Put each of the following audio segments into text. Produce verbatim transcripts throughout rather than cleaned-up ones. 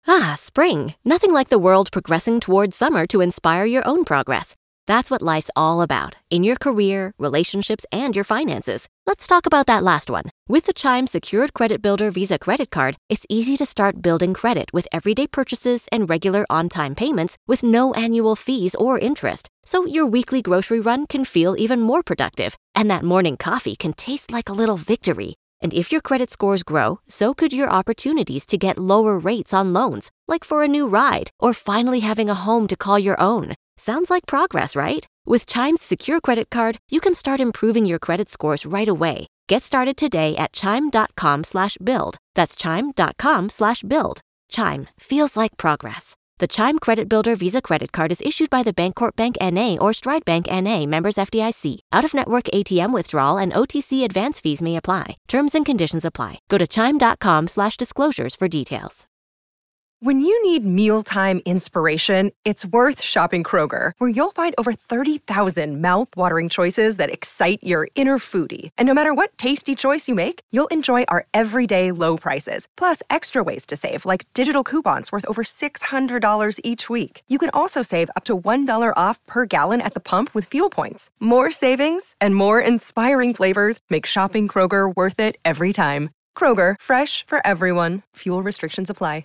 Ah, spring. Nothing like the world progressing towards summer to inspire your own progress. That's what life's all about, in your career, relationships, and your finances. Let's talk about that last one. With the Chime Secured Credit Builder Visa Credit Card, it's easy to start building credit with everyday purchases and regular on-time payments with no annual fees or interest. So your weekly grocery run can feel even more productive, and that morning coffee can taste like a little victory. And if your credit scores grow, so could your opportunities to get lower rates on loans, like for a new ride or finally having a home to call your own. Sounds like progress, right? With Chime's Secure Credit Card, you can start improving your credit scores right away. Get started today at chime.com slash build. That's chime.com slash build. Chime feels like progress. The Chime Credit Builder Visa Credit Card is issued by the Bancorp Bank N A or Stride Bank N A, members F D I C. Out-of-network A T M withdrawal and O T C advance fees may apply. Terms and conditions apply. Go to chime.com slash disclosures for details. When you need mealtime inspiration, it's worth shopping Kroger, where you'll find over thirty thousand mouth-watering choices that excite your inner foodie. And no matter what tasty choice you make, you'll enjoy our everyday low prices, plus extra ways to save, like digital coupons worth over six hundred dollars each week. You can also save up to one dollar off per gallon at the pump with fuel points. More savings and more inspiring flavors make shopping Kroger worth it every time. Kroger, fresh for everyone. Fuel restrictions apply.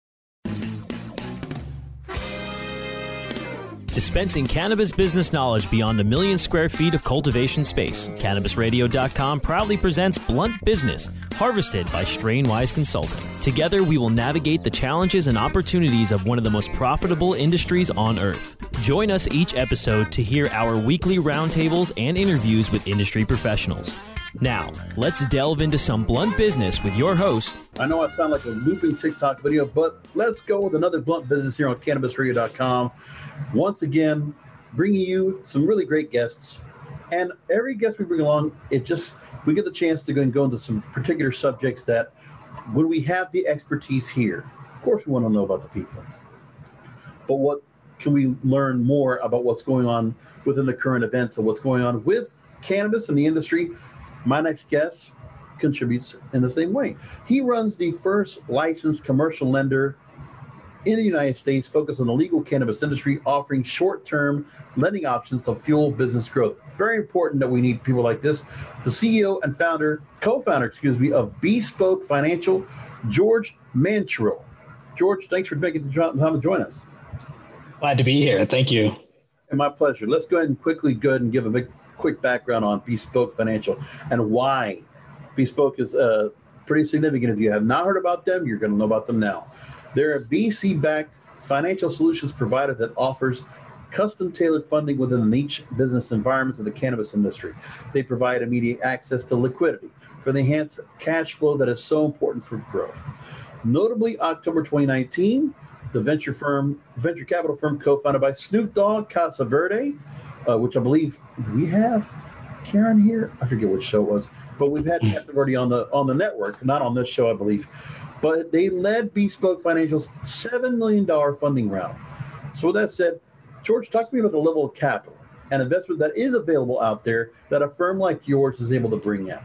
Dispensing cannabis business knowledge beyond a million square feet of cultivation space, Cannabis Radio dot com proudly presents Blunt Business, harvested by Strainwise Consulting. Together, we will navigate the challenges and opportunities of one of the most profitable industries on earth. Join us each episode to hear our weekly roundtables and interviews with industry professionals. Now, let's delve into some blunt business with your host. I know I sound like a looping TikTok video, but let's go with another Blunt Business here on Cannabis Radio dot com. Once again, bringing you some really great guests. And every guest we bring along, it just, we get the chance to go and go into some particular subjects that when we have the expertise here, of course we want to know about the people. But what can we learn more about what's going on within the current events and what's going on with cannabis and the industry? My next guest contributes in the same way. He runs the first licensed commercial lender in the United States focused on the legal cannabis industry, offering short-term lending options to fuel business growth. Very important that we need people like this. The C E O and founder, co-founder, excuse me, of Bespoke Financial, George Manchurill. George, thanks for making the time to join us. Glad to be here. Thank you. And my pleasure. Let's go ahead and quickly go ahead and give a big, quick background on Bespoke Financial and why Bespoke is uh, pretty significant. If you have not heard about them, you're going to know about them now. They're a V C-backed financial solutions provider that offers custom-tailored funding within the niche business environments of the cannabis industry. They provide immediate access to liquidity for the enhanced cash flow that is so important for growth. Notably, October twenty nineteen, the venture firm, venture capital firm co-founded by Snoop Dogg Casaverde, uh, which I believe, do we have Karen here? I forget which show it was, but we've had Casaverde on the on the network, not on this show, I believe. But they led Bespoke Financial's seven million dollars funding round. So with that said, George, talk to me about the level of capital and investment that is available out there that a firm like yours is able to bring in.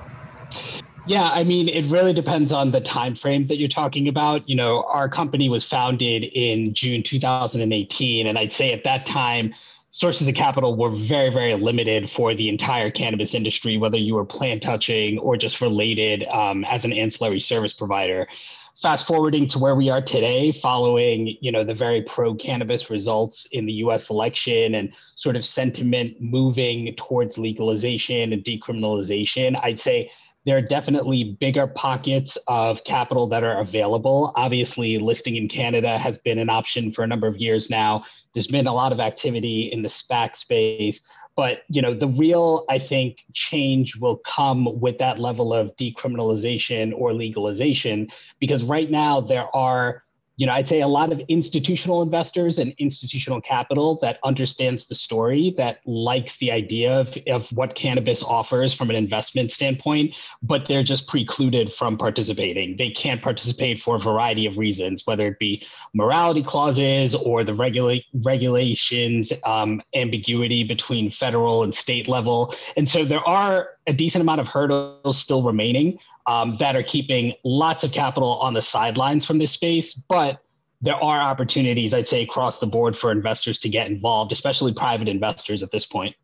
Yeah, I mean, it really depends on the time frame that you're talking about. You know, our company was founded in June two thousand eighteen, and I'd say at that time, sources of capital were very, very limited for the entire cannabis industry, whether you were plant touching or just related um, as an ancillary service provider. Fast forwarding to where we are today, following, you know, the very pro-cannabis results in the U S election and sort of sentiment moving towards legalization and decriminalization, I'd say there are definitely bigger pockets of capital that are available. Obviously, listing in Canada has been an option for a number of years now. There's been a lot of activity in the SPAC space, but you know, the real, I think, change will come with that level of decriminalization or legalization, because right now there are, you know, I'd say a lot of institutional investors and institutional capital that understands the story, that likes the idea of, of what cannabis offers from an investment standpoint, but they're just precluded from participating. They can't participate for a variety of reasons, whether it be morality clauses or the regula- regulations, um, ambiguity between federal and state level. And so there are a decent amount of hurdles still remaining um, that are keeping lots of capital on the sidelines from this space. But there are opportunities, I'd say, across the board for investors to get involved, especially private investors at this point.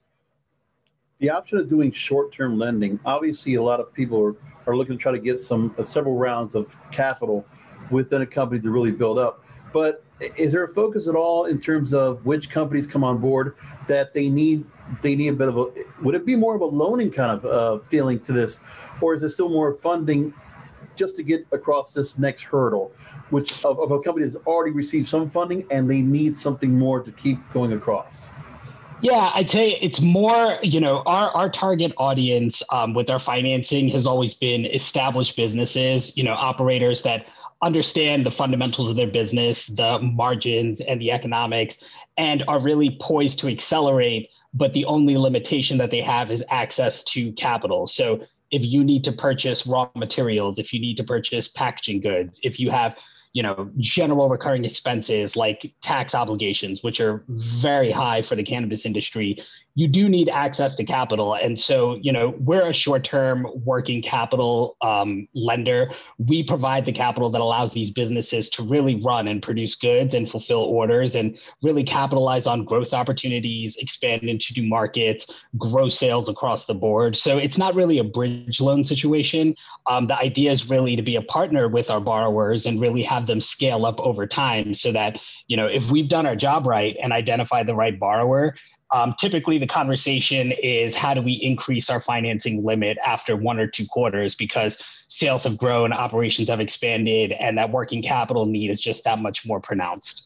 The option of doing short-term lending, obviously a lot of people are, are looking to try to get some uh, several rounds of capital within a company to really build up. But is there a focus at all in terms of which companies come on board that they need they need a bit of a, would it be more of a loaning kind of uh, feeling to this, or is it still more funding just to get across this next hurdle, which of, of a company that's already received some funding and they need something more to keep going across? Yeah, I'd say it's more, you know, our, our target audience um, with our financing has always been established businesses, you know, operators that understand the fundamentals of their business, the margins and the economics, and are really poised to accelerate. But the only limitation that they have is access to capital. So if you need to purchase raw materials, if you need to purchase packaging goods, if you have, you know, general recurring expenses like tax obligations, which are very high for the cannabis industry, you do need access to capital. And so, you know, we're a short-term working capital um, lender. We provide the capital that allows these businesses to really run and produce goods and fulfill orders and really capitalize on growth opportunities, expand into new markets, grow sales across the board. So it's not really a bridge loan situation. Um, the idea is really to be a partner with our borrowers and really have them scale up over time so that, you know, if we've done our job right and identified the right borrower, Um, typically, the conversation is how do we increase our financing limit after one or two quarters because sales have grown, operations have expanded, and that working capital need is just that much more pronounced.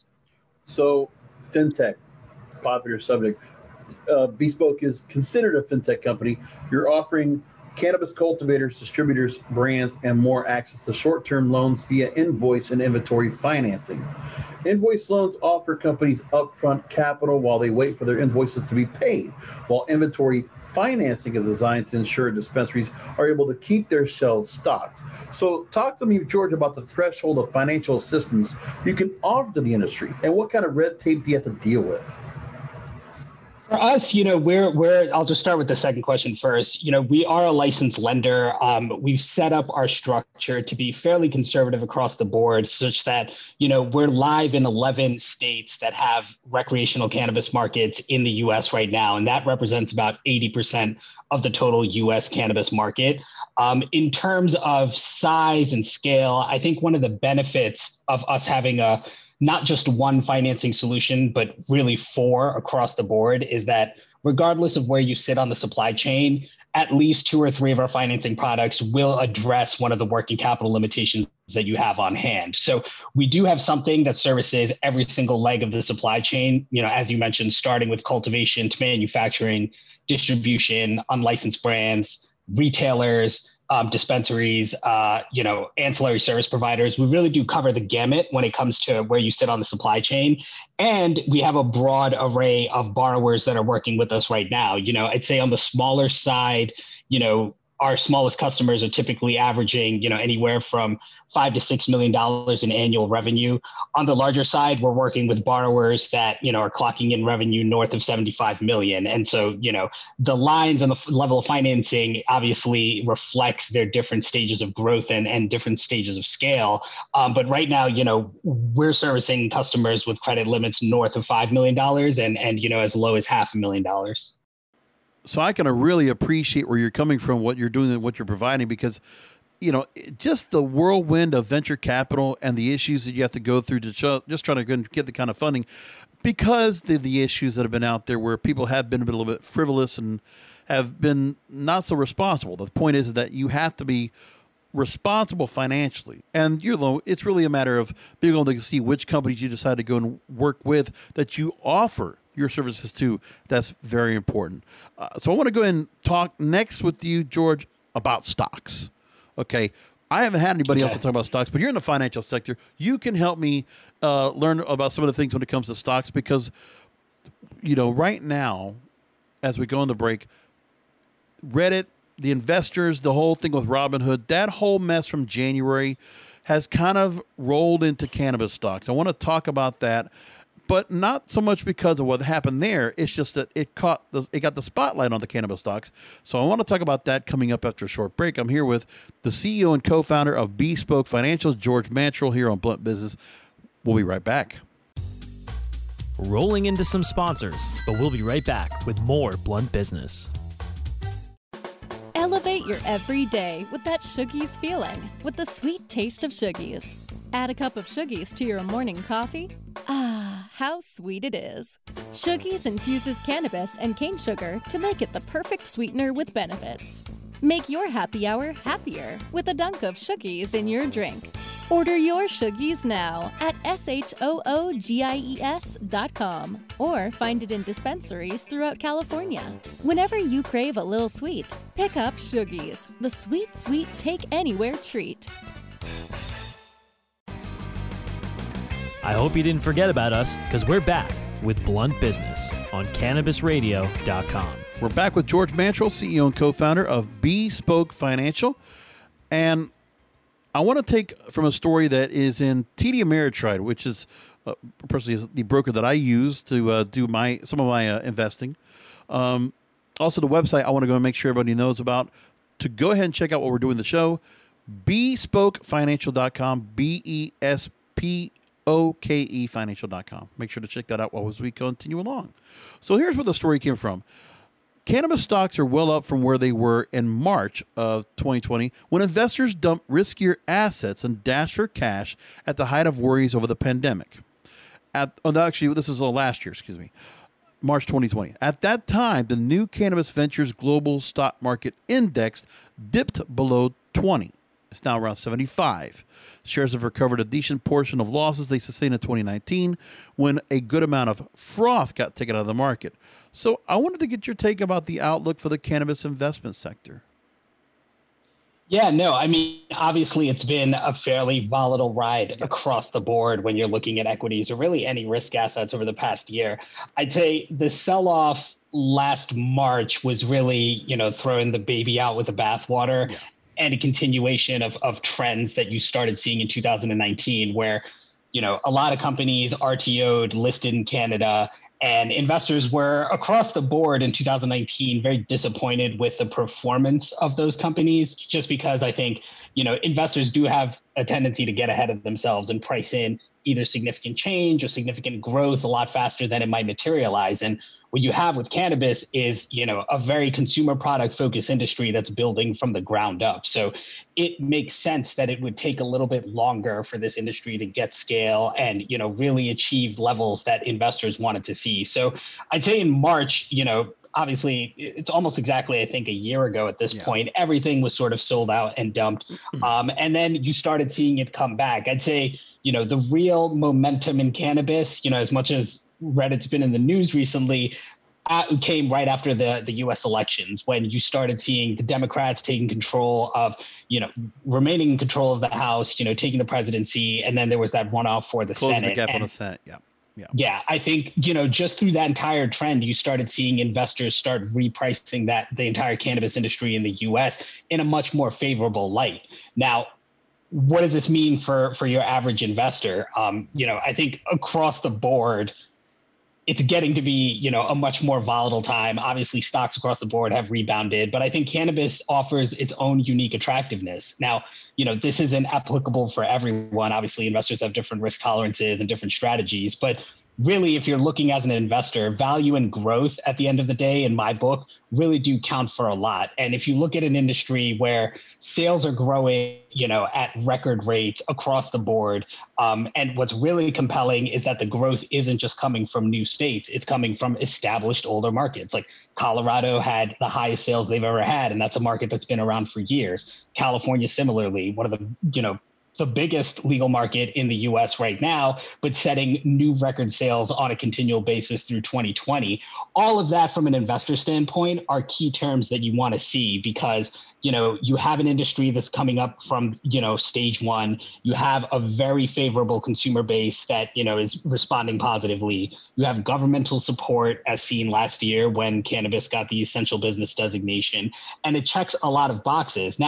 So, fintech, popular subject. Uh, Bespoke is considered a fintech company. You're offering cannabis cultivators, distributors, brands, and more access to short-term loans via invoice and inventory financing. Invoice loans offer companies upfront capital while they wait for their invoices to be paid, while inventory financing is designed to ensure dispensaries are able to keep their shelves stocked. So talk to me, George, about the threshold of financial assistance you can offer to the industry and what kind of red tape do you have to deal with? For us, you know, we're, we're, I'll just start with the second question first. You know, we are a licensed lender. Um, we've set up our structure to be fairly conservative across the board such that, you know, we're live in eleven states that have recreational cannabis markets in the U S right now. And that represents about eighty percent of the total U S cannabis market. Um, in terms of size and scale, I think one of the benefits of us having a not just one financing solution, but really four across the board is that regardless of where you sit on the supply chain, at least two or three of our financing products will address one of the working capital limitations that you have on hand. So we do have something that services every single leg of the supply chain, you know, as you mentioned, starting with cultivation to manufacturing, distribution, unlicensed brands, retailers, Um, dispensaries, uh, you know, ancillary service providers. We really do cover the gamut when it comes to where you sit on the supply chain. And we have a broad array of borrowers that are working with us right now. You know, I'd say on the smaller side, you know, our smallest customers are typically averaging, you know, anywhere from five to six million dollars in annual revenue. On the larger side, we're working with borrowers that, you know, are clocking in revenue north of seventy-five million. And so, you know, the lines and the level of financing obviously reflects their different stages of growth and, and different stages of scale. Um, but right now, you know, we're servicing customers with credit limits north of five million dollars and, and, you know, as low as half a million dollars. So I can really appreciate where you're coming from, what you're doing and what you're providing, because, you know, just the whirlwind of venture capital and the issues that you have to go through to show, just try to get the kind of funding, because the the issues that have been out there where people have been a little bit frivolous and have been not so responsible. The point is that you have to be responsible financially, and you know, it's really a matter of being able to see which companies you decide to go and work with that you offer your services to. That's very important. Uh, so I want to go ahead and talk next with you, George, about stocks. Okay. I haven't had anybody else to talk about stocks, but you're in the financial sector. You can help me uh, learn about some of the things when it comes to stocks, because, you know, right now, as we go on the break, Reddit, the investors, the whole thing with Robinhood, that whole mess from January has kind of rolled into cannabis stocks. I want to talk about that. but not so much because of what happened there. It's just that it caught the, it got the spotlight on the cannabis stocks. So I want to talk about that coming up after a short break. I'm here with the C E O and co-founder of Bespoke Financial, George Mantrell, here on Blunt Business. We'll be right back. Rolling into some sponsors, but we'll be right back with more Blunt Business. Elevate your everyday with that Shoogies feeling, with the sweet taste of Shoogies. Add a cup of Shoogies to your morning coffee. Ah, how sweet it is. Shoogies infuses cannabis and cane sugar to make it the perfect sweetener with benefits. Make your happy hour happier with a dunk of Shoogies in your drink. Order your Shoogies now at S H O O G I E S dot com or find it in dispensaries throughout California. Whenever you crave a little sweet, pick up Shoogies, the sweet, sweet take-anywhere treat. I hope you didn't forget about us, because we're back with Blunt Business on Cannabis Radio dot com. We're back with George Mantrell, C E O and co-founder of Bespoke Financial. And I want to take from a story that is in T D Ameritrade, which is uh, personally is the broker that I use to uh, do my some of my uh, investing. Um, also, the website I want to go and make sure everybody knows about. To go ahead and check out what we're doing the show, bespoke financial dot com, B E S P O K E financial dot com. Make sure to check that out while as we continue along. So here's where the story came from. Cannabis stocks are well up from where they were in March of twenty twenty when investors dumped riskier assets and dashed for cash at the height of worries over the pandemic. At, oh, no, actually, this is uh, last year, excuse me, March twenty twenty. At that time, the new Cannabis Ventures Global Stock Market Index dipped below twenty. It's now around seventy-five. Shares have recovered a decent portion of losses they sustained in twenty nineteen when a good amount of froth got taken out of the market. So I wanted to get your take about the outlook for the cannabis investment sector. Yeah, no, I mean, obviously it's been a fairly volatile ride across the board when you're looking at equities or really any risk assets over the past year. I'd say the sell-off last March was really, you know, throwing the baby out with the bathwater. Yeah. And a continuation of, of trends that you started seeing in two thousand nineteen, where, you know, a lot of companies R T O'd, listed in Canada, and investors were across the board in two thousand nineteen very disappointed with the performance of those companies, just because I think, you know, investors do have a tendency to get ahead of themselves and price in either significant change or significant growth a lot faster than it might materialize. And what you have with cannabis is, you know, a very consumer product focused industry that's building from the ground up. So it makes sense that it would take a little bit longer for this industry to get scale and, you know, really achieve levels that investors wanted to see. So I'd say in March, you know, obviously it's almost exactly, I think, a year ago at this yeah. point, everything was sort of sold out and dumped. Um, and then you started seeing it come back. I'd say, you know, the real momentum in cannabis, you know, as much as Reddit's been in the news recently, uh, came right after the, the U S elections, when you started seeing the Democrats taking control of, you know, remaining in control of the House, you know, taking the presidency. And then there was that runoff for the Closing Senate. the gap and, on the Senate, yeah. Yeah. yeah, I think, you know, just through that entire trend, you started seeing investors start repricing that the entire cannabis industry in the U S in a much more favorable light. Now, what does this mean for, for your average investor? Um, you know, I think across the board, it's getting to be, you know, a much more volatile time. Obviously, stocks across the board have rebounded, but I think cannabis offers its own unique attractiveness. Now, you know, this isn't applicable for everyone. Obviously, investors have different risk tolerances and different strategies, but really, if you're looking as an investor, value and growth at the end of the day, in my book, really do count for a lot. And if you look at an industry where sales are growing, you know, at record rates across the board, um, and what's really compelling is that the growth isn't just coming from new states, it's coming from established older markets. Like Colorado had the highest sales they've ever had, and that's a market that's been around for years. California, similarly, one of the, you know, the biggest legal market in the U S right now, but setting new record sales on a continual basis through twenty twenty. All of that from an investor standpoint are key terms that you want to see, because, you know, you have an industry that's coming up from, you know, stage one. You have a very favorable consumer base that, you know, is responding positively. You have governmental support, as seen last year when cannabis got the essential business designation, and it checks a lot of boxes. Now,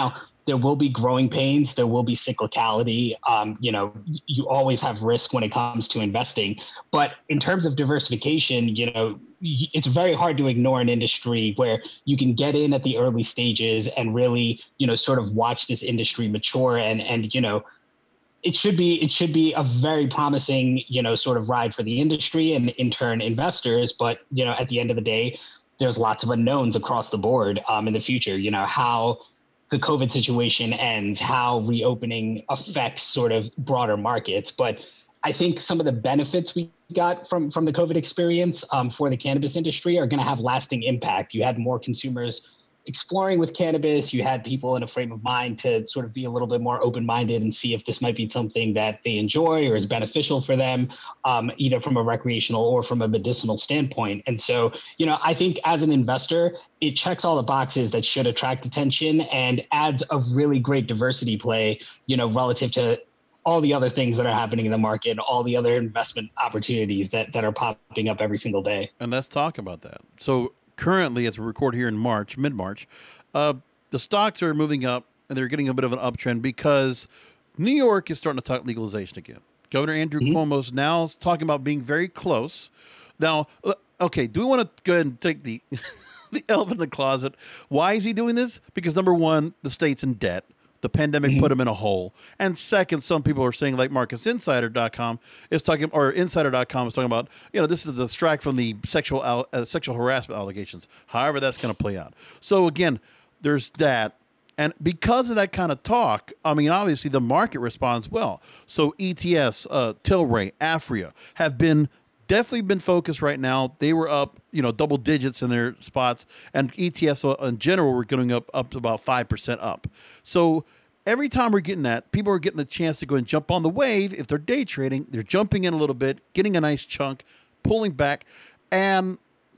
there will be growing pains. There will be cyclicality. Um, you know, you always have risk when it comes to investing. But in terms of diversification, you know, it's very hard to ignore an industry where you can get in at the early stages and really, you know, sort of watch this industry mature. And, and you know, it should be it should be a very promising, you know, sort of ride for the industry and in turn investors. But, you know, at the end of the day, there's lots of unknowns across the board um, in the future. You know, how the COVID situation ends, how reopening affects sort of broader markets. But I think some of the benefits we got from, from the COVID experience um, for the cannabis industry are going to have lasting impact. You had more consumers exploring with cannabis. You had people in a frame of mind to sort of be a little bit more open-minded and see if this might be something that they enjoy or is beneficial for them, um, either from a recreational or from a medicinal standpoint. And so, you know, I think as an investor, it checks all the boxes that should attract attention and adds a really great diversity play, you know, relative to all the other things that are happening in the market, all the other investment opportunities that, that are popping up every single day. And let's talk about that. So currently, as we record here in March, mid-March, uh, the stocks are moving up, and they're getting a bit of an uptrend because New York is starting to talk legalization again. Governor Andrew mm-hmm. Cuomo's now talking about being very close. Now, okay, do we want to go ahead and take the the elephant in the closet? Why is he doing this? Because number one, the state's in debt. The pandemic mm-hmm. put him in a hole. And second, some people are saying, like Marcus Insider dot com is talking, or Insider dot com is talking about, you know, this is to distract from the sexual uh, sexual harassment allegations. However, that's going to play out. So again, there's that. And because of that kind of talk, I mean, obviously the market responds well. So E T Fs, uh, Tilray, Aphria have been definitely been focused right now. They were up, you know, double digits in their spots, and E T Fs in general were going up up to about five percent up. So every time we're getting that, people are getting a chance to go and jump on the wave. If they're day trading, they're jumping in a little bit, getting a nice chunk, pulling back, and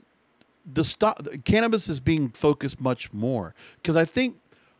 the stock the cannabis is being focused much more because I think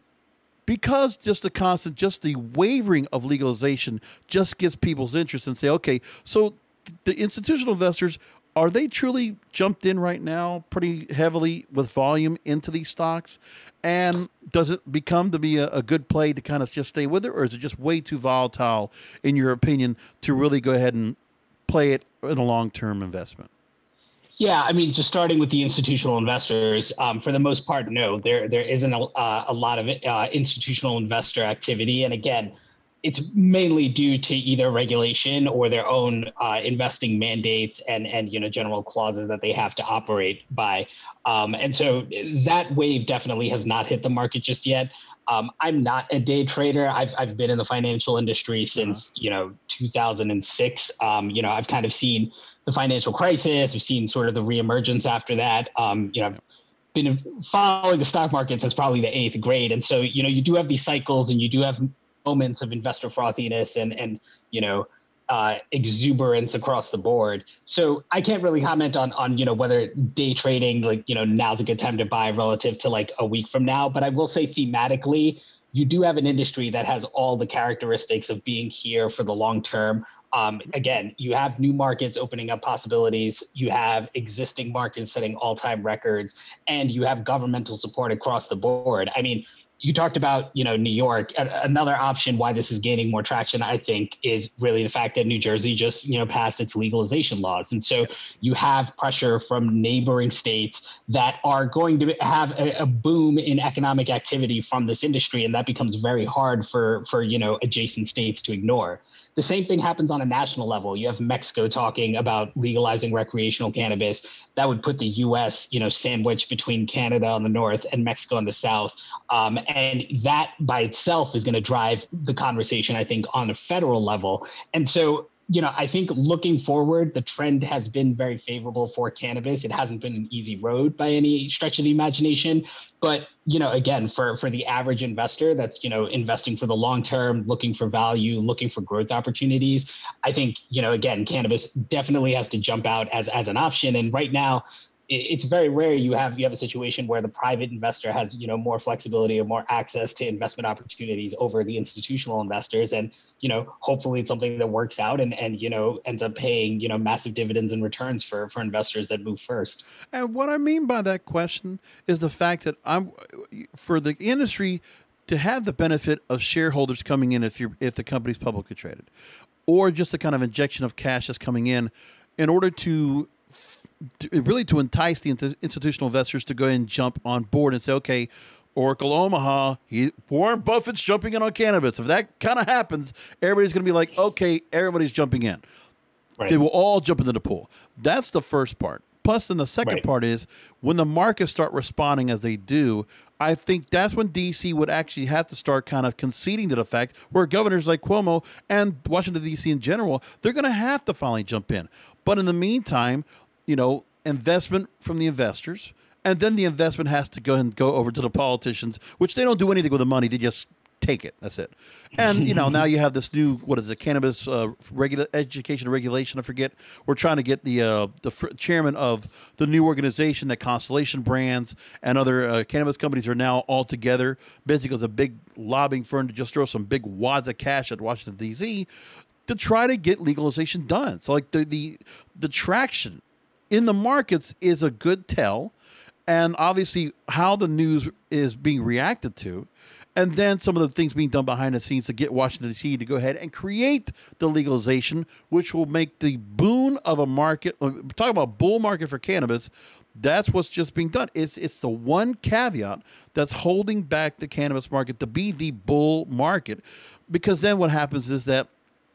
because just the constant, just the wavering of legalization just gets people's interest and say, okay, so the institutional investors, are they truly jumped in right now pretty heavily with volume into these stocks? And does it become to be a, a good play to kind of just stay with it? Or is it just way too volatile, in your opinion, to really go ahead and play it in a long-term investment? Yeah, I mean, just starting with the institutional investors, um, for the most part, no, there there isn't a, uh, a lot of uh, institutional investor activity. And again, it's mainly due to either regulation or their own uh, investing mandates and, and, you know, general clauses that they have to operate by. Um, and so that wave definitely has not hit the market just yet. Um, I'm not a day trader. I've, I've been in the financial industry since, uh-huh. you know, two thousand six. Um, you know, I've kind of seen the financial crisis. I've seen sort of the reemergence after that. Um, you know, I've been following the stock market since probably the eighth grade. And so, you know, you do have these cycles and you do have moments of investor frothiness and, and you know, uh, exuberance across the board. So I can't really comment on, on, you know, whether day trading, like, you know, now's a good time to buy relative to like a week from now. But I will say thematically, you do have an industry that has all the characteristics of being here for the long term. Um, again, you have new markets opening up possibilities. You have existing markets setting all-time records, and you have governmental support across the board. I mean, you talked about, you know, New York. Another option why this is gaining more traction, I think, is really the fact that New Jersey just, you know, passed its legalization laws. And so you have pressure from neighboring states that are going to have a, a boom in economic activity from this industry. And that becomes very hard for, for, you know, adjacent states to ignore. The same thing happens on a national level. You have Mexico talking about legalizing recreational cannabis. That would put the U S, you know, sandwiched between Canada on the north and Mexico on the south. Um, and that by itself is going to drive the conversation, I think, on a federal level. And so, you know, I think looking forward, the trend has been very favorable for cannabis. It hasn't been an easy road by any stretch of the imagination. But, you know, again, for, for the average investor that's, you know, investing for the long term, looking for value, looking for growth opportunities, I think, you know, again, cannabis definitely has to jump out as, as an option. And right now, it's very rare you have you have a situation where the private investor has, you know, more flexibility or more access to investment opportunities over the institutional investors. And, you know, hopefully it's something that works out and, and, you know, ends up paying, you know, massive dividends and returns for, for investors that move first. And what I mean by that question is the fact that I'm for the industry to have the benefit of shareholders coming in if you're if the company's publicly traded, or just the kind of injection of cash that's coming in, in order to, to really to entice the institutional investors to go ahead and jump on board and say, okay, Oracle Omaha, he, Warren Buffett's jumping in on cannabis. If that kind of happens, everybody's going to be like, okay, everybody's jumping in. Right. They will all jump into the pool. That's the first part. Plus, then the second right. part is when the markets start responding as they do, I think that's when D C would actually have to start kind of conceding to the fact where governors like Cuomo and Washington, D C in general, they're going to have to finally jump in. But in the meantime, you know, investment from the investors, and then the investment has to go and go over to the politicians, which they don't do anything with the money. They just take it. That's it. And, you know, now you have this new, what is it, cannabis uh, regula- education and regulation, I forget. We're trying to get the uh, the fr- chairman of the new organization that Constellation Brands and other uh, cannabis companies are now all together, basically as a big lobbying firm to just throw some big wads of cash at Washington, D C to try to get legalization done. So, like, the the, the traction in the markets is a good tell, and obviously how the news is being reacted to. And then some of the things being done behind the scenes to get Washington, D C to go ahead and create the legalization, which will make the boon of a market, talking about bull market for cannabis, that's what's just being done. It's it's the one caveat that's holding back the cannabis market to be the bull market. Because then what happens is that,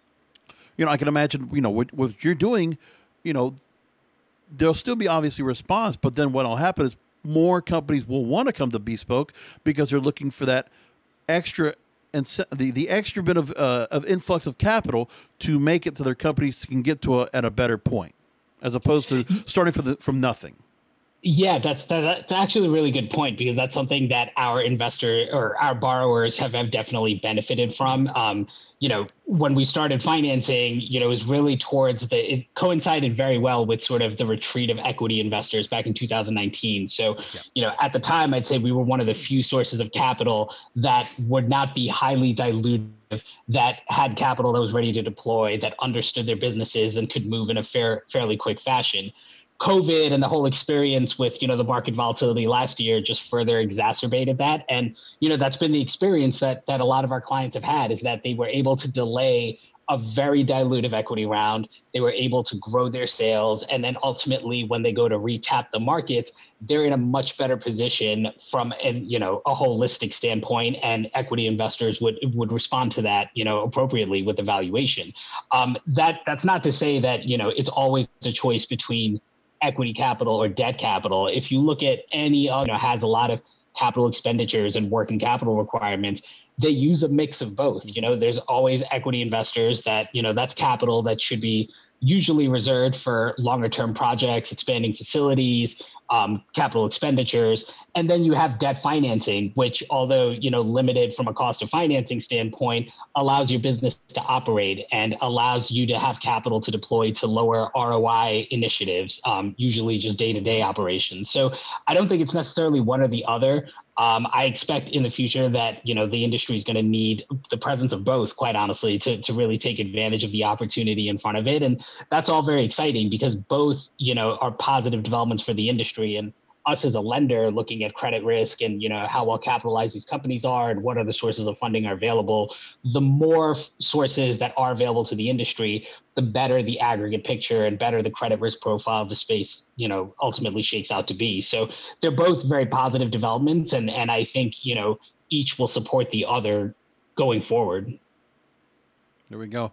you know, I can imagine, you know, what, what you're doing, you know, there'll still be obviously response, but then what will happen is more companies will want to come to Bespoke because they're looking for that extra and the, the extra bit of uh, of influx of capital to make it to their companies can get to a, at a better point, as opposed to starting from the, from nothing. Yeah, that's that's actually a really good point, because that's something that our investor or our borrowers have, have definitely benefited from. Um, you know, when we started financing, you know, it was really towards the, it coincided very well with sort of the retreat of equity investors back in two thousand nineteen. So, yeah. you know, at the time, I'd say we were one of the few sources of capital that would not be highly dilutive, that had capital that was ready to deploy, that understood their businesses and could move in a fair, fairly quick fashion. COVID and the whole experience with, you know, the market volatility last year just further exacerbated that. And, you know, that's been the experience that that a lot of our clients have had, is that they were able to delay a very dilutive equity round. They were able to grow their sales. And then ultimately, when they go to retap the markets, they're in a much better position from an, you know, a holistic standpoint, and equity investors would would respond to that, you know, appropriately with the valuation. Um, that that's not to say that, you know, it's always a choice between equity capital or debt capital. If you look at any other, you know, has a lot of capital expenditures and working capital requirements, they use a mix of both. You know, there's always equity investors that, you know, that's capital that should be usually reserved for longer term projects, expanding facilities, um, capital expenditures. And then you have debt financing, which, although, you know, limited from a cost of financing standpoint, allows your business to operate and allows you to have capital to deploy to lower R O I initiatives, um, usually just day-to-day operations. So I don't think it's necessarily one or the other. Um, I expect in the future that, you know, the industry is going to need the presence of both, quite honestly, to, to really take advantage of the opportunity in front of it. And that's all very exciting, because both, you know, are positive developments for the industry. And us as a lender looking at credit risk and, you know, how well capitalized these companies are and what other sources of funding are available, the more sources that are available to the industry, the better the aggregate picture and better the credit risk profile of the space, you know, ultimately shakes out to be. So they're both very positive developments. And, and I think, you know, each will support the other going forward. There we go.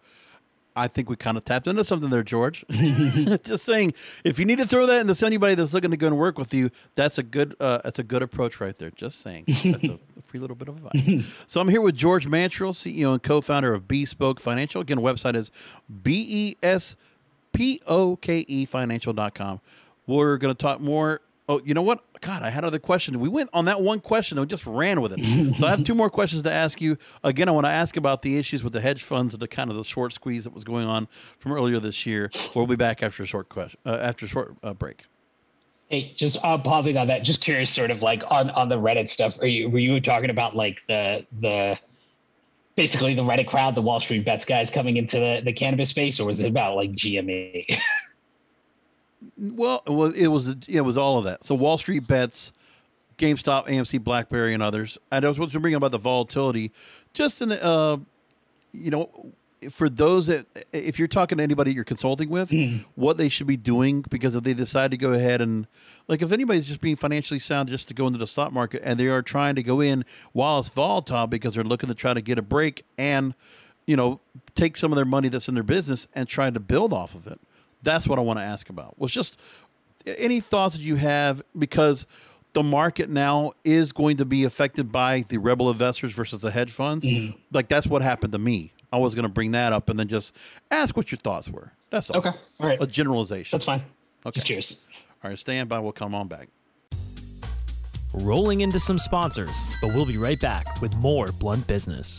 I think we kind of tapped into something there, George. Just saying, if you need to throw that into anybody that's looking to go and work with you, that's a good uh, that's a good approach right there. Just saying. That's a, a free little bit of advice. So I'm here with George Mantrill, C E O and co-founder of Bespoke Financial. Again, website is B E S P O K E financial dot com. We're going to talk more. Oh, you know what? God, I had other questions. We went on that one question and we just ran with it. So I have two more questions to ask you. Again, I want to ask about the issues with the hedge funds and the kind of the short squeeze that was going on from earlier this year. We'll be back after a short question, uh, after a short uh, break. Hey, just uh, pausing on that. Just curious, sort of like on, on the Reddit stuff. Are you were you talking about like the the basically the Reddit crowd, the Wall Street Bets guys coming into the, the cannabis space, or was it about like G M E? Well, it was it was it was all of that. So Wall Street Bets, GameStop, A M C, BlackBerry, and others. And I was going to bring up about the volatility. Just in, the, uh, you know, for those that, if you're talking to anybody you're consulting with, mm. what they should be doing, because if they decide to go ahead and, like, if anybody's just being financially sound just to go into the stock market and they are trying to go in while it's volatile because they're looking to try to get a break and, you know, take some of their money that's in their business and try to build off of it. That's what I want to ask about. Was just any thoughts that you have, because the market now is going to be affected by the rebel investors versus the hedge funds. Mm. Like, that's what happened to me. I was going to bring that up and then just ask what your thoughts were. That's all. Okay. All right. A generalization. That's fine. Okay. Just curious. All right. Stand by. We'll come on back. Rolling into some sponsors, but we'll be right back with more Blunt Business.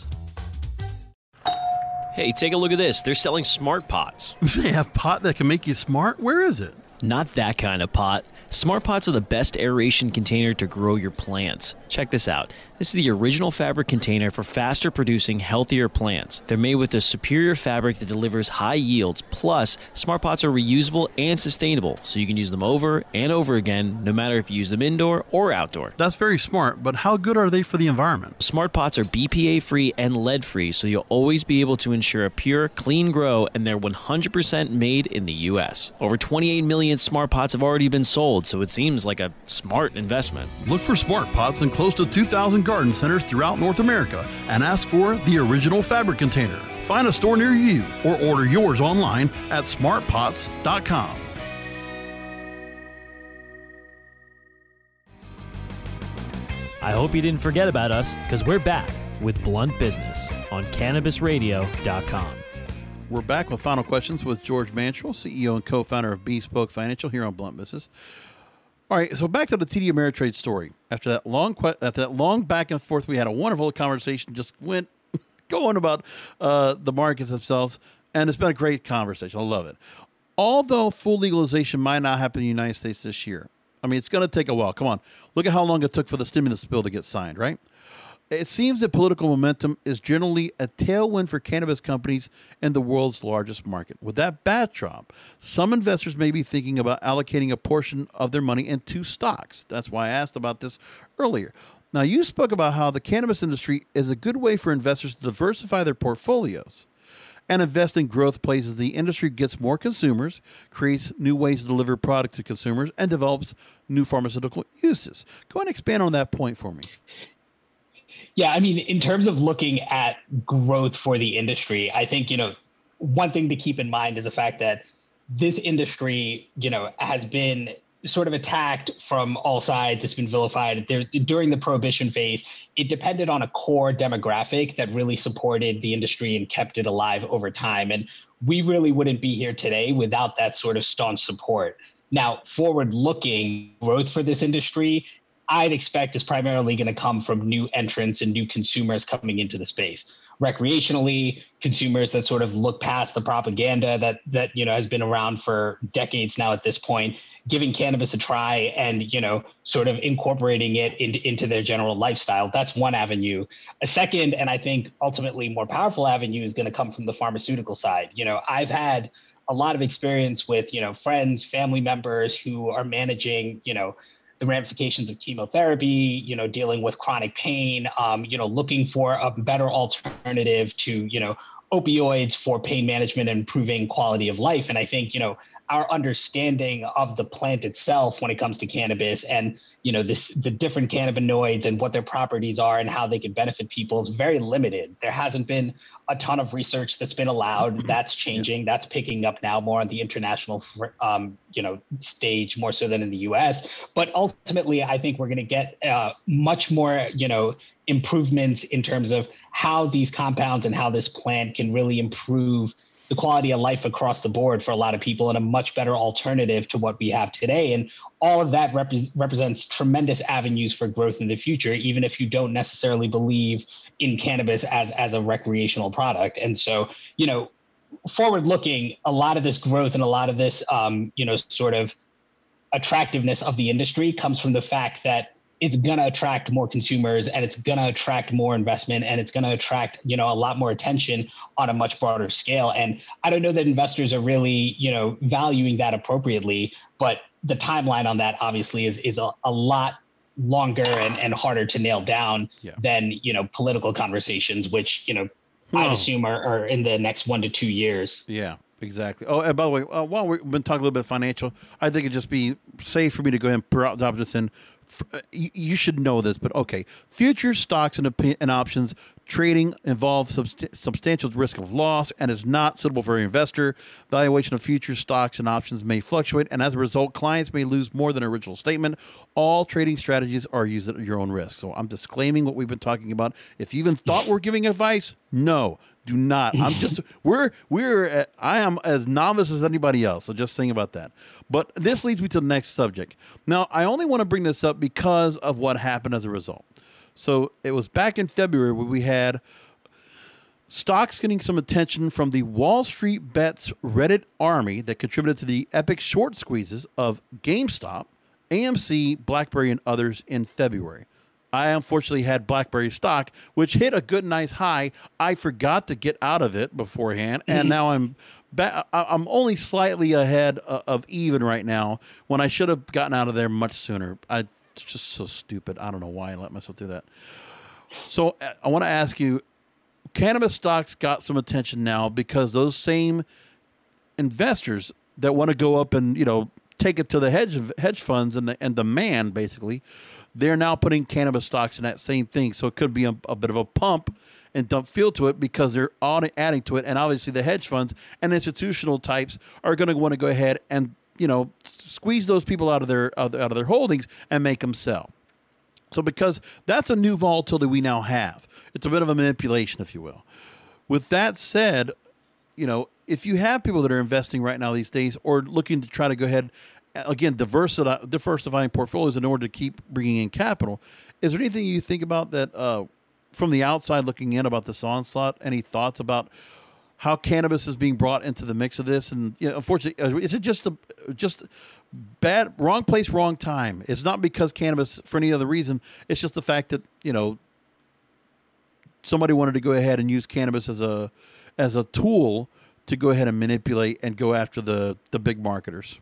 Hey, take a look at this. They're selling smart pots. They have pot that can make you smart? Where is it? Not that kind of pot. Smart pots are the best aeration container to grow your plants. Check this out. This is the original fabric container for faster producing, healthier plants. They're made with a superior fabric that delivers high yields. Plus, smart pots are reusable and sustainable, so you can use them over and over again, no matter if you use them indoor or outdoor. That's very smart, but how good are they for the environment? Smart pots are B P A-free and lead-free, so you'll always be able to ensure a pure, clean grow, and they're one hundred percent made in the U S. Over twenty-eight million smart pots have already been sold, so it seems like a smart investment. Look for smart pots in close to two thousand garden centers throughout North America and ask for the original fabric container. Find a store near you or order yours online at smart pots dot com. I hope you didn't forget about us, because we're back with Blunt Business on cannabis radio dot com. We're back with final questions with George Mantrell, C E O and co-founder of Bespoke Financial here on Blunt Business. All right, so back to the T D Ameritrade story. After that long, after that long back and forth, we had a wonderful conversation. Just went going about uh, the markets themselves, and it's been a great conversation. I love it. Although full legalization might not happen in the United States this year, I mean, it's going to take a while. Come on, look at how long it took for the stimulus bill to get signed, right? It seems that political momentum is generally a tailwind for cannabis companies in the world's largest market. With that backdrop, some investors may be thinking about allocating a portion of their money into stocks. That's why I asked about this earlier. Now, you spoke about how the cannabis industry is a good way for investors to diversify their portfolios and invest in growth places. The industry gets more consumers, creates new ways to deliver product to consumers, and develops new pharmaceutical uses. Go ahead and expand on that point for me. Yeah, I mean, in terms of looking at growth for the industry, I think, you know, one thing to keep in mind is the fact that this industry, you know, has been sort of attacked from all sides. It's been vilified. There, during the prohibition phase, it depended on a core demographic that really supported the industry and kept it alive over time. And we really wouldn't be here today without that sort of staunch support. Now, forward looking growth for this industry, I'd expect is primarily going to come from new entrants and new consumers coming into the space. Recreationally, consumers that sort of look past the propaganda that that you know has been around for decades now at this point, giving cannabis a try and you know sort of incorporating it into, into their general lifestyle. That's one avenue. A second, and I think ultimately more powerful avenue, is going to come from the pharmaceutical side. You know, I've had a lot of experience with you know friends, family members who are managing you know. the ramifications of chemotherapy, you know, dealing with chronic pain, um, you know, looking for a better alternative to, you know, opioids for pain management and improving quality of life. And I think, you know, our understanding of the plant itself when it comes to cannabis and, you know, this, the different cannabinoids and what their properties are and how they can benefit people is very limited. There hasn't been a ton of research that's been allowed. That's changing. That's picking up now more on the international, um, you know, stage more so than in the U S. But ultimately, I think we're going to get uh, much more, you know, improvements in terms of how these compounds and how this plant can really improve the quality of life across the board for a lot of people and a much better alternative to what we have today. And all of that rep- represents tremendous avenues for growth in the future, even if you don't necessarily believe in cannabis as, as a recreational product. And so, you know, forward looking, a lot of this growth and a lot of this, um, you know, sort of attractiveness of the industry comes from the fact that it's going to attract more consumers and it's going to attract more investment and it's going to attract, you know, a lot more attention on a much broader scale. And I don't know that investors are really, you know, valuing that appropriately, but the timeline on that obviously is, is a, a lot longer and, and harder to nail down yeah. than, you know, political conversations, which, you know, oh. I'd assume are, are in the next one to two years. Yeah, exactly. Oh, and by the way, uh, while we've been talking a little bit financial, I think it'd just be safe for me to go ahead and drop this in. You should know this, but okay. Futures, stocks, and, op- and options trading involves subst- substantial risk of loss and is not suitable for an investor. Valuation of futures, stocks, and options may fluctuate, and as a result, clients may lose more than original statement. All trading strategies are used at your own risk. So I'm disclaiming what we've been talking about. If you even thought we're giving advice, no, do not. I'm just we're we're uh, I am as novice as anybody else. So just saying about that. But this leads me to the next subject. Now, I only want to bring this up because of what happened as a result. So it was back in February where we had stocks getting some attention from the Wall Street Bets Reddit army that contributed to the epic short squeezes of GameStop, A M C, BlackBerry, and others in February. I unfortunately had BlackBerry stock, which hit a good, nice high. I forgot to get out of it beforehand, and mm-hmm. now I'm ba- I'm only slightly ahead of even right now when I should have gotten out of there much sooner. I It's just so stupid. I don't know why I let myself do that. So I want to ask you, cannabis stocks got some attention now because those same investors that want to go up and, you know, take it to the hedge hedge funds and the, and demand, basically, they're now putting cannabis stocks in that same thing. So it could be a, a bit of a pump and dump feel to it because they're adding to it. And obviously the hedge funds and institutional types are going to want to go ahead and, you know, squeeze those people out of their out of their holdings and make them sell. So because that's a new volatility we now have. It's a bit of a manipulation, if you will. With that said, you know, if you have people that are investing right now these days or looking to try to go ahead, again, diversify, diversifying portfolios in order to keep bringing in capital, is there anything you think about that uh, from the outside looking in about this onslaught? Any thoughts about how cannabis is being brought into the mix of this? And you know, unfortunately, is it just a just bad, wrong place, wrong time? It's not because cannabis for any other reason. It's just the fact that, you know, somebody wanted to go ahead and use cannabis as a as a tool to go ahead and manipulate and go after the the big marketers.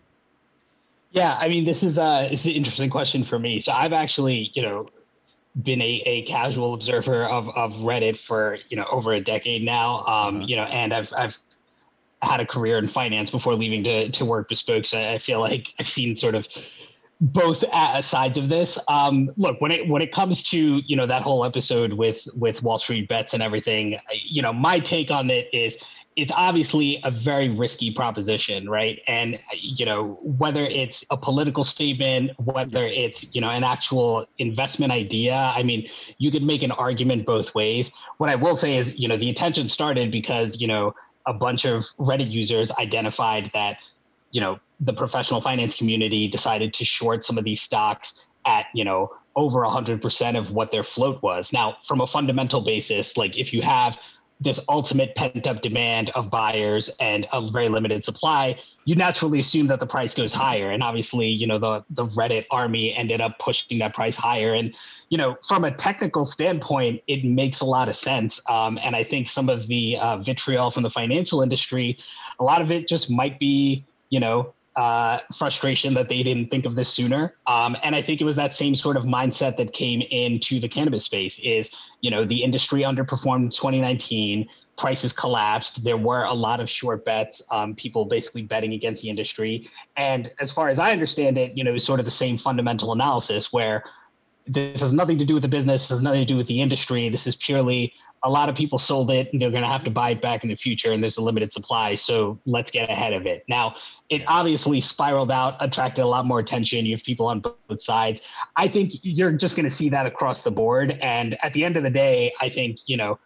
Yeah, I mean, this is a it's an interesting question for me. So I've actually, you know, been a, a casual observer of, of Reddit for, you know, over a decade now. Um, uh-huh. You know, and I've I've had a career in finance before leaving to to work Bespoke. So I feel like I've seen sort of both sides of this. Um, look, when it when it comes to, you know, that whole episode with with Wall Street Bets and everything, you know, my take on it is it's obviously a very risky proposition, right? And, you know, whether it's a political statement, whether it's, you know, an actual investment idea, I mean, you could make an argument both ways. What I will say is, you know, the attention started because, you know, a bunch of Reddit users identified that, you know, the professional finance community decided to short some of these stocks at, you know, over one hundred percent of what their float was. Now, from a fundamental basis, like if you have this ultimate pent-up demand of buyers and a very limited supply, you naturally assume that the price goes higher. And obviously, you know, the, the Reddit army ended up pushing that price higher. And, you know, from a technical standpoint, it makes a lot of sense. Um, and I think some of the uh, vitriol from the financial industry, a lot of it just might be, you know, uh, frustration that they didn't think of this sooner. Um, and I think it was that same sort of mindset that came into the cannabis space is, you know, the industry underperformed in twenty nineteen, prices collapsed. There were a lot of short bets, um, people basically betting against the industry. And as far as I understand it, you know, it's sort of the same fundamental analysis where this has nothing to do with the business, this has nothing to do with the industry. This is purely a lot of people sold it and they're going to have to buy it back in the future and there's a limited supply. So let's get ahead of it. Now, it obviously spiraled out, attracted a lot more attention. You have people on both sides. I think you're just going to see that across the board. And at the end of the day, I think, you know,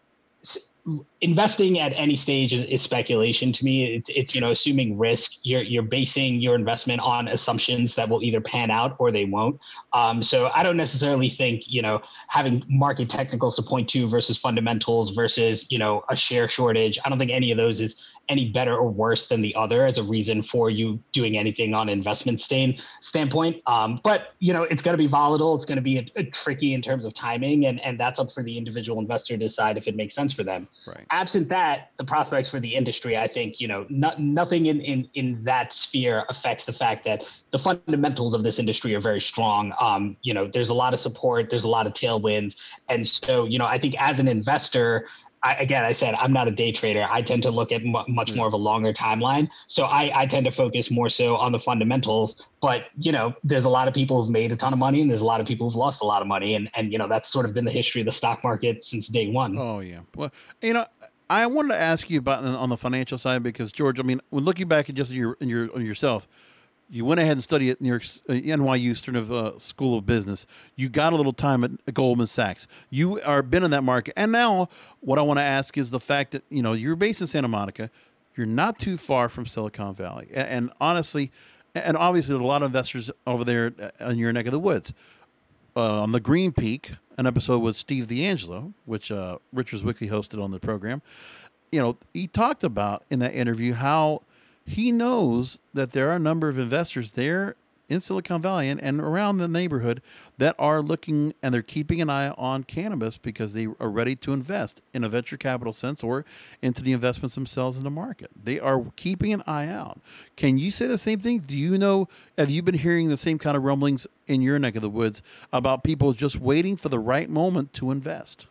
investing at any stage is, is speculation to me. It's, it's, you know, assuming risk. You're you're basing your investment on assumptions that will either pan out or they won't. Um, so I don't necessarily think, you know, having market technicals to point to versus fundamentals versus, you know, a share shortage. I don't think any of those is any better or worse than the other as a reason for you doing anything on an investment stain, standpoint. Um, but, you know, it's going to be volatile. It's going to be a, a tricky in terms of timing, and, and that's up for the individual investor to decide if it makes sense for them. Right. Absent that, the prospects for the industry, I think, you know, not, nothing in, in, in that sphere affects the fact that the fundamentals of this industry are very strong. Um, you know, there's a lot of support, there's a lot of tailwinds. And so, you know, I think as an investor, I, again, I said, I'm not a day trader. I tend to look at m- much more of a longer timeline. So I, I tend to focus more so on the fundamentals. But, you know, there's a lot of people who've made a ton of money, and there's a lot of people who've lost a lot of money. And, and you know, that's sort of been the history of the stock market since day one. Oh, yeah. Well, you know, I wanted to ask you about on the financial side, because, George, I mean, when looking back at just your, your, yourself, you went ahead and studied at New York, uh, N Y U Stern of uh, School of Business. You got a little time at Goldman Sachs. You are been in that market. And now what I want to ask is the fact that, you know, you're based in Santa Monica. You're not too far from Silicon Valley. And, and honestly, and obviously there's a lot of investors over there in your neck of the woods. Uh, on the Green Peak, an episode with Steve D'Angelo, which uh, Richard Zwicky hosted on the program, you know, he talked about in that interview how he knows that there are a number of investors there in Silicon Valley and, and around the neighborhood that are looking, and they're keeping an eye on cannabis because they are ready to invest in a venture capital sense or into the investments themselves in the market. They are keeping an eye out. Can you say the same thing? Do you know, have you been hearing the same kind of rumblings in your neck of the woods about people just waiting for the right moment to invest?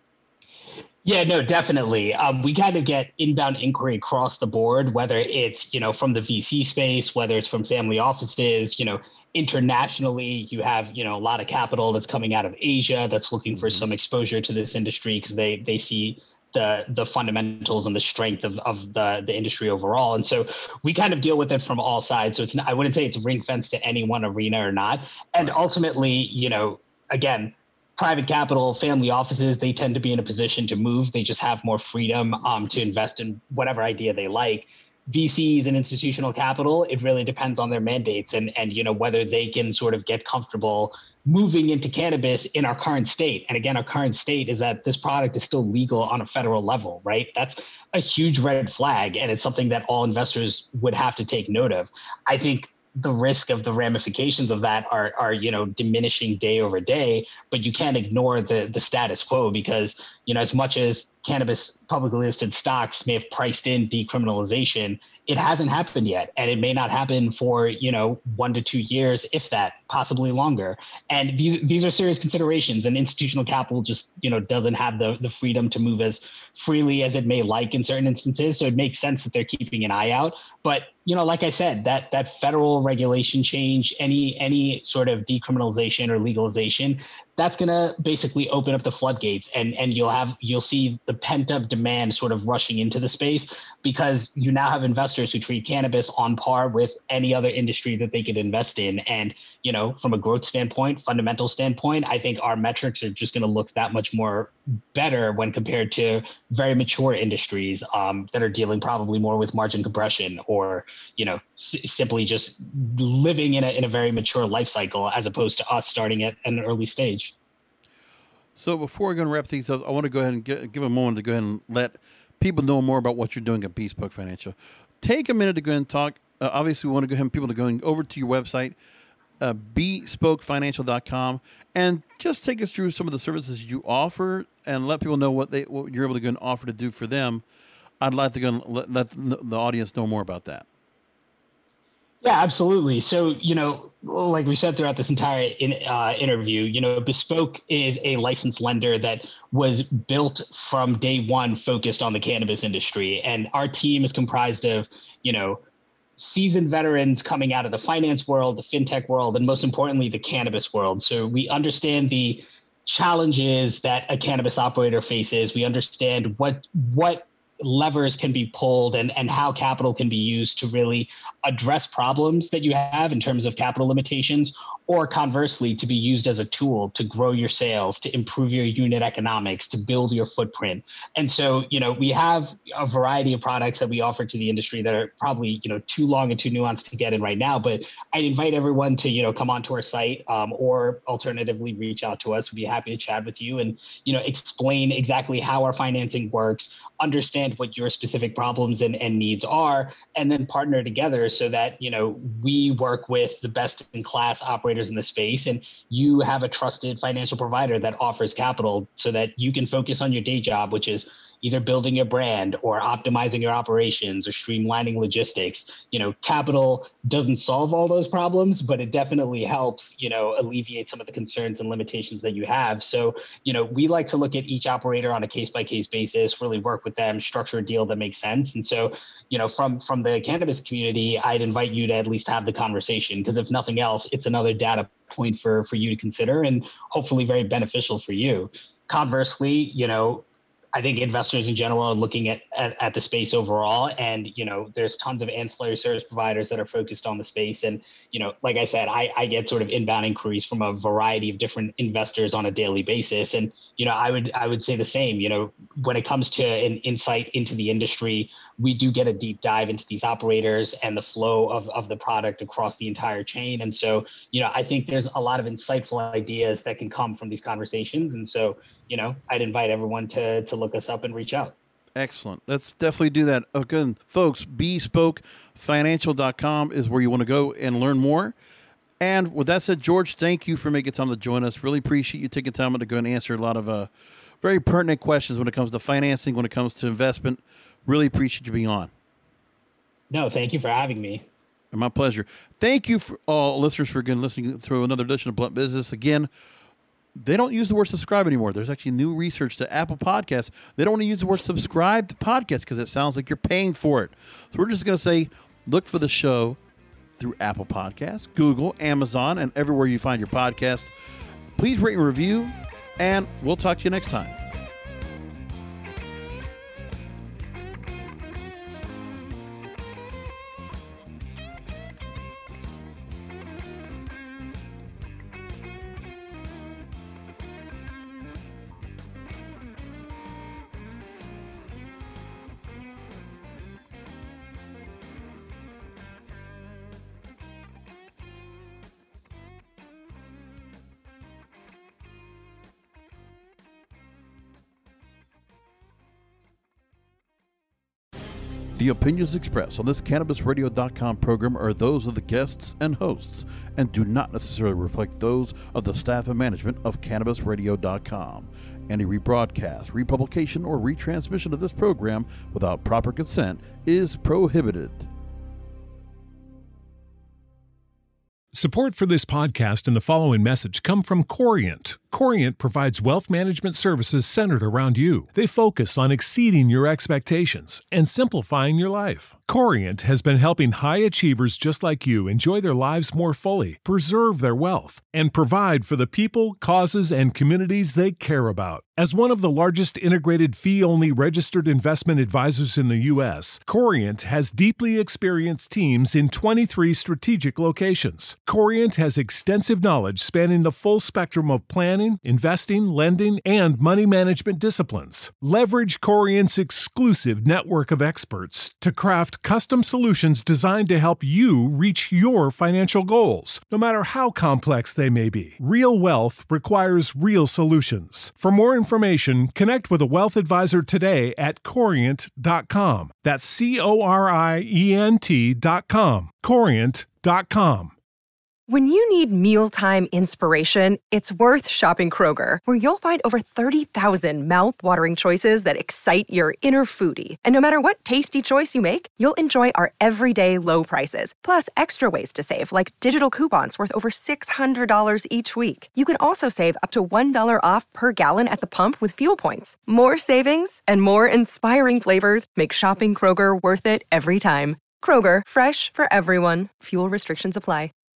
Yeah, no, definitely. Um, we kind of get inbound inquiry across the board, whether it's, you know, from the V C space, whether it's from family offices, you know, internationally, you have, you know, a lot of capital that's coming out of Asia that's looking for some exposure to this industry because they they see the the fundamentals and the strength of, of the, the industry overall. And so we kind of deal with it from all sides. So it's not, I wouldn't say it's ring fenced to any one arena or not. And ultimately, you know, again, private capital, family offices, they tend to be in a position to move. They just have more freedom um, to invest in whatever idea they like. V Cs and institutional capital, it really depends on their mandates and, and you know, whether they can sort of get comfortable moving into cannabis in our current state. And again, our current state is that this product is still legal on a federal level, right? That's a huge red flag. And it's something that all investors would have to take note of. I think the risk of the ramifications of that are, are, you know, diminishing day over day, but you can't ignore the the status quo because, you know, as much as cannabis publicly listed stocks may have priced in decriminalization, it hasn't happened yet. And it may not happen for, you know, one to two years, if that, possibly longer. And these these are serious considerations, and institutional capital just, you know, doesn't have the, the freedom to move as freely as it may like in certain instances. So it makes sense that they're keeping an eye out. But, you know, like I said, that that federal regulation change, any any sort of decriminalization or legalization, that's going to basically open up the floodgates, and and you'll have you'll see the pent up demand sort of rushing into the space because you now have investors who treat cannabis on par with any other industry that they could invest in. And, you know, from a growth standpoint, fundamental standpoint, I think our metrics are just going to look that much more better when compared to very mature industries um, that are dealing probably more with margin compression or, you know, s- simply just living in a in a very mature life cycle as opposed to us starting at an early stage. So before we're going to wrap things up, I want to go ahead and get, give a moment to go ahead and let people know more about what you're doing at Bespoke Financial. Take a minute to go ahead and talk. Uh, obviously, we want to go ahead and people to go over to your website, uh, bespoke financial dot com, and just take us through some of the services you offer and let people know what they what you're able to go and offer to do for them. I'd like to go and let, let the audience know more about that. Yeah, absolutely. So, you know, like we said throughout this entire in, uh, interview, you know, Bespoke is a licensed lender that was built from day one focused on the cannabis industry. And our team is comprised of, you know, seasoned veterans coming out of the finance world, the fintech world, and most importantly, the cannabis world. So we understand the challenges that a cannabis operator faces. We understand what what levers can be pulled and, and how capital can be used to really address problems that you have in terms of capital limitations, or conversely, to be used as a tool to grow your sales, to improve your unit economics, to build your footprint. And so, you know, we have a variety of products that we offer to the industry that are probably, you know, too long and too nuanced to get in right now. But I'd invite everyone to, you know, come onto our site um, or alternatively reach out to us. We'd be happy to chat with you and, you know, explain exactly how our financing works, understand understand what your specific problems and, and needs are, and then partner together so that, you know, we work with the best in class operators in the space, and you have a trusted financial provider that offers capital so that you can focus on your day job, which is either building your brand or optimizing your operations or streamlining logistics. You know, capital doesn't solve all those problems, but it definitely helps, you know, alleviate some of the concerns and limitations that you have. So, you know, we like to look at each operator on a case by case basis, really work with them, structure a deal that makes sense. And so, you know, from, from the cannabis community, I'd invite you to at least have the conversation, because if nothing else, it's another data point for, for you to consider and hopefully very beneficial for you. Conversely, you know, I think investors in general are looking at, at, at the space overall, and, you know, there's tons of ancillary service providers that are focused on the space. And, you know, like I said, I, I get sort of inbound inquiries from a variety of different investors on a daily basis. And, you know, I would, I would say the same. You know, when it comes to an insight into the industry, we do get a deep dive into these operators and the flow of, of the product across the entire chain. And so, you know, I think there's a lot of insightful ideas that can come from these conversations. And so, you know, I'd invite everyone to to look us up and reach out. Excellent. Let's definitely do that. Again, folks, bespoke financial dot com is where you want to go and learn more. And with that said, George, thank you for making time to join us. Really appreciate you taking time to go and answer a lot of uh, very pertinent questions when it comes to financing, when it comes to investment. Really appreciate you being on. No, thank you for having me. And my pleasure. Thank you for all listeners for again listening to another edition of Blunt Business. Again, they don't use the word subscribe anymore. There's actually new research to Apple Podcasts. They don't want to use the word subscribe to podcasts because it sounds like you're paying for it. So we're just going to say, look for the show through Apple Podcasts, Google, Amazon, and everywhere you find your podcast. Please rate and review, and we'll talk to you next time. The opinions expressed on this Cannabis Radio dot com program are those of the guests and hosts and do not necessarily reflect those of the staff and management of Cannabis Radio dot com. Any rebroadcast, republication, or retransmission of this program without proper consent is prohibited. Support for this podcast and the following message come from Corient. Corient provides wealth management services centered around you. They focus on exceeding your expectations and simplifying your life. Corient has been helping high achievers just like you enjoy their lives more fully, preserve their wealth, and provide for the people, causes, and communities they care about. As one of the largest integrated fee-only registered investment advisors in the U S, Corient has deeply experienced teams in twenty-three strategic locations. Corient has extensive knowledge spanning the full spectrum of planning, investing, lending, and money management disciplines. Leverage Corient's exclusive network of experts to craft custom solutions designed to help you reach your financial goals, no matter how complex they may be. Real wealth requires real solutions. For more information, connect with a wealth advisor today at corient dot com. That's C O R I E N T dot com. corient dot com. When you need mealtime inspiration, it's worth shopping Kroger, where you'll find over thirty thousand mouth-watering choices that excite your inner foodie. And no matter what tasty choice you make, you'll enjoy our everyday low prices, plus extra ways to save, like digital coupons worth over six hundred dollars each week. You can also save up to one dollar off per gallon at the pump with fuel points. More savings and more inspiring flavors make shopping Kroger worth it every time. Kroger, fresh for everyone. Fuel restrictions apply.